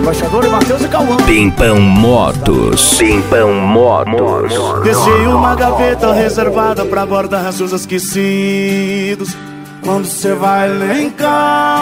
Embaixador e Matheus e Cauã. Pimpão Motos. Pimpão Motos. Deixei uma gaveta reservada pra guardar seus esquecidos. Quando cê vai lá em casa,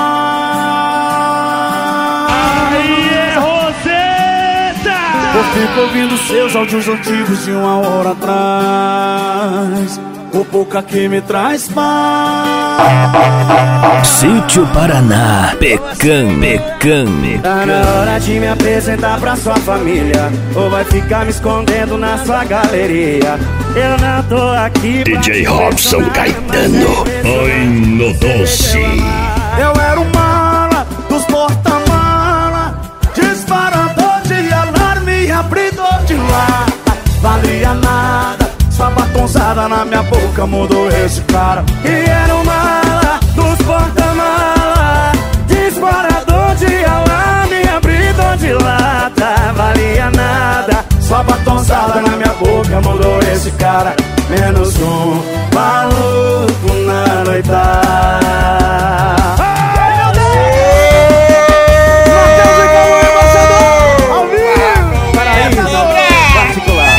aí é Roseta! eu fico ouvindo seus áudios antigos de uma hora atrás. O pouca que me traz paz. Sítio Paraná, Pecan. Tá na hora de me apresentar pra sua família, ou vai ficar me escondendo na sua galeria. Eu não tô aqui pra DJ Robson Caetano, oi no doce. Eu era o mala dos porta-mala, disparador de alarme, abridor de lata. Valia nada, sua batonzada na minha boca mudou esse cara. E era o mala dos porta-mala, disparador de alarme, abridor de lata. Valia nada, sua batonzada na minha boca mudou esse cara. Menos um maluco na noitada. Ai, meu Deus! Matheus e Cauã, embaixador! Ao vivo! Paraíso! Particular!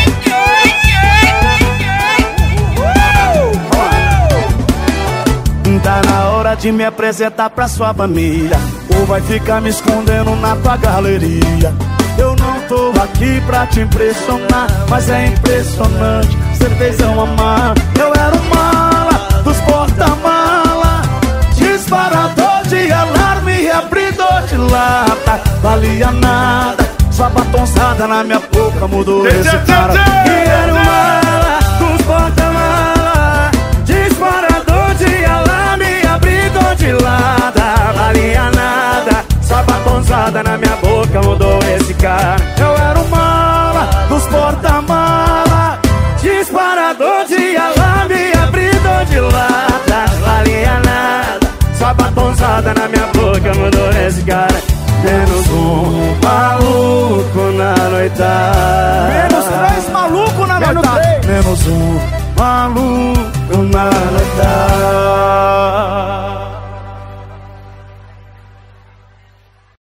Tá na hora de me apresentar pra sua família, ou vai ficar me escondendo na tua galeria. Eu não tô aqui pra te impressionar, mas é impressionante, cê fez eu amar. Eu era o mala dos porta-mala, disparador de alarme, abridor de lata. Valia nada, sua batonzada na minha boca mudou esse cara. E era o mala dos porta-mala, disparador de alarme, abridor de lata. Valia nada, sua batonzada na minha boca mudou esse cara. Eu era o mala dos porta-mala, disparador de alarme, abridor de lata. Valia nada, sua batonzada na minha boca mudou esse cara. Menos um maluco na noitada. Menos 3 malucos na noitada. Menos um maluco na noitada.